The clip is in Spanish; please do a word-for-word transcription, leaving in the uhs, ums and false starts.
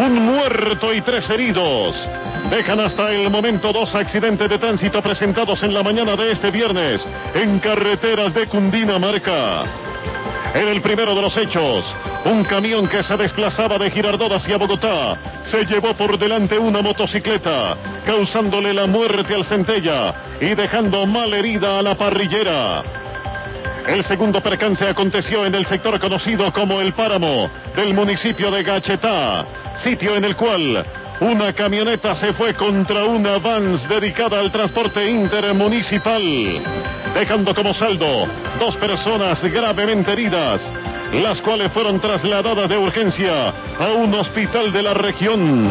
Un muerto y tres heridos. Dejan hasta el momento dos accidentes de tránsito presentados en la mañana de este viernes en carreteras de Cundinamarca. En el primero de los hechos, un camión que se desplazaba de Girardot hacia Bogotá se llevó por delante una motocicleta, causándole la muerte al Centella y dejando mal herida a la parrillera. El segundo percance aconteció en el sector conocido como El Páramo del municipio de Gachetá, sitio en el cual una camioneta se fue contra una Vans dedicada al transporte intermunicipal, dejando como saldo dos personas gravemente heridas, las cuales fueron trasladadas de urgencia a un hospital de la región.